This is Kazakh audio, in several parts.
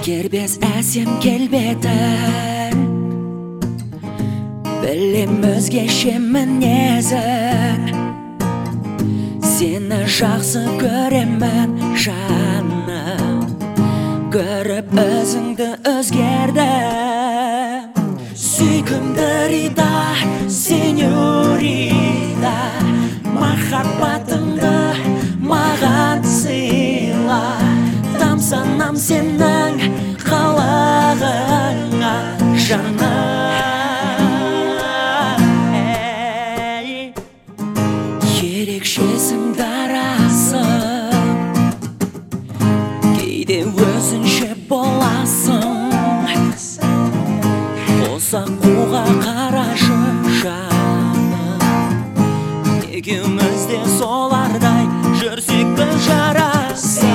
Кербез әсем келбеті, білем өзгеше мінезің. Сені жақсы көремін жаным, көріп өзіңді өзгердім. Сүйкімді Рита, сеньорита, махаббатыңды маған сыйла. Тамсанам сенің қалағыңа жаным. Ерекшесің дарасың, кейде өзінше боласың. Болса қуға қарашы жаным, екеуміз де солардай жүрсек бір жарасың.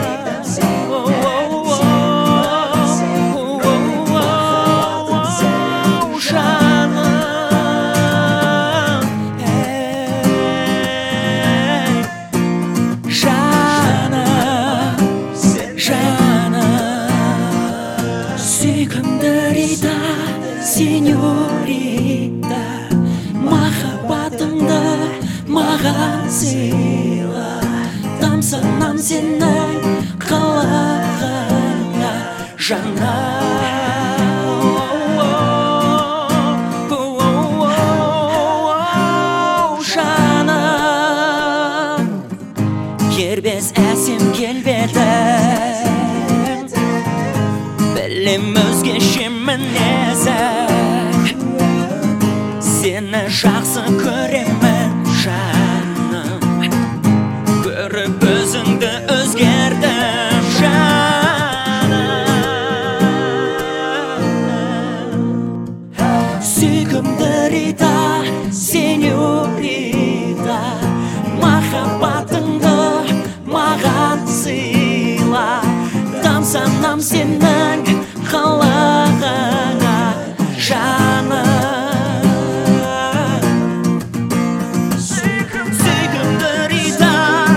Сүйкімді Рита, сеньорита, махаббатыңды маған сыйла. Тамсанам сенің қалағыңа жаным. Кербез әсем келбеті, білем өзгеше мінезің. Сені жақсы көремін жаным, көріп өзіңді өзгердім жаным. Сүйкімді Рита, сеньорита, махаббатыңды маған сыйла. Тамсанам сенің қалағыңа жаным. Сүйкімді Рита,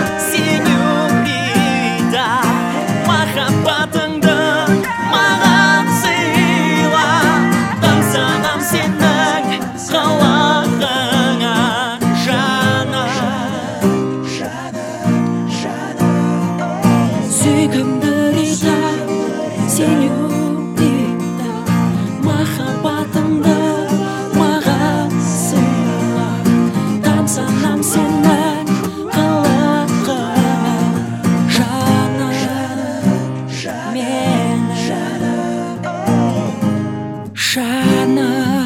сеньорита, махаббатыңды маған сыйла. Тамсанам сенің қалағыңа жаным. Сүйкімді Рита, сеньорита, махаббатыңды маған сыйла. Тамсанам сенің қалағыңа жаным. Мен жаным.